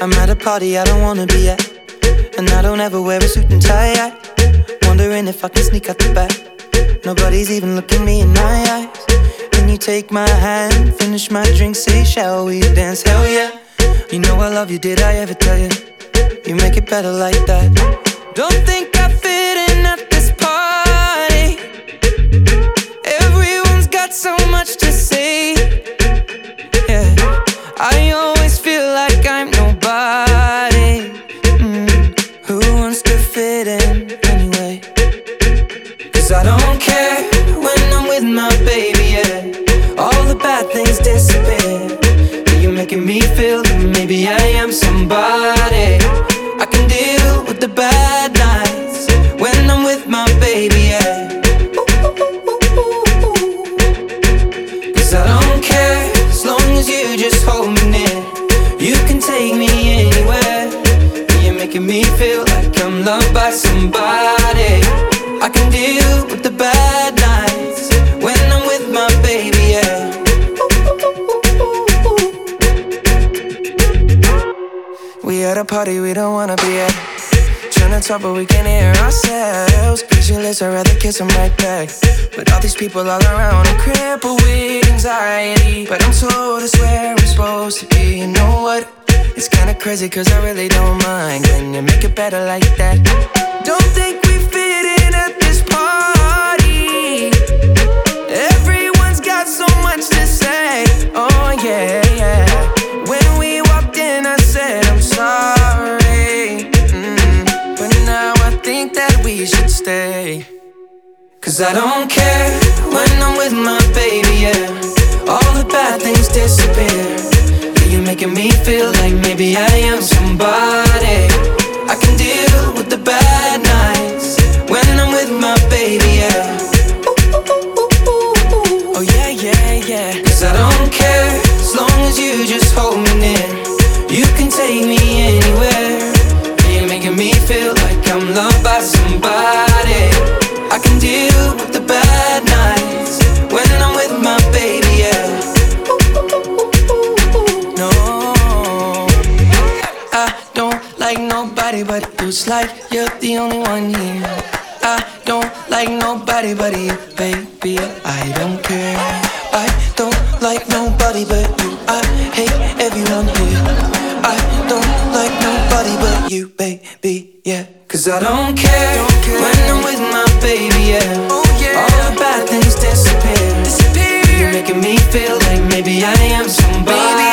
I'm at a party I don't wanna be at, and I don't ever wear a suit and tie. Wondering if I can sneak out the back. Nobody's even looking me in my eyes. When you take my hand, finish my drink, say shall we dance? Hell yeah. You know I love you, did I ever tell you? You make it better like that. Don't think I fit in at this party. Everyone's got so much to say. Yeah, I always feel like I'm nobody. Who wants to fit in anyway? 'Cause I don't care when I'm with my baby, yeah. All the bad things disappear. You're making me feel that maybe I am somebody. I can deal with the bad nights when I'm with my baby, yeah. 'Cause I don't care as long as you just hold me near. You can take me anywhere. You're making me feel like I'm loved by somebody. I can deal with the bad nights when I'm with my baby, yeah. We at a party we don't wanna be at. Tryna talk but we can't hear ourselves. Pictureless, I'd rather kiss them right back. But all these people all around, I'm crippled with anxiety. But I'm told it's where I'm supposed to be. You know what? It's kinda crazy 'cause I really don't mind. Can you make it better like that? Don't think we fit in at this party. Everyone's got so much to say. Oh yeah, yeah. When we walked in I said I'm sorry, but now I think that we should stay. 'Cause I don't care when I'm with my baby, yeah. All the bad things disappear. Yeah, you're making me feel like maybe I am somebody. I can deal with the bad nights when I'm with my baby, yeah. Oh yeah, yeah, yeah. 'Cause I don't care as long as you just hold me near. You can take me anywhere. You're making me feel like I'm loved by somebody. I can deal with the bad nights when I'm with my baby, yeah. No, I don't like nobody but you. It's like you're the only one here. I don't like nobody but you, baby. I don't care. I don't like nobody but you. I hate everyone here. I don't like nobody but you, baby, yeah. 'Cause I don't care when I'm with my baby, yeah. Oh, yeah. All the bad things disappear. You're making me feel like maybe I am somebody.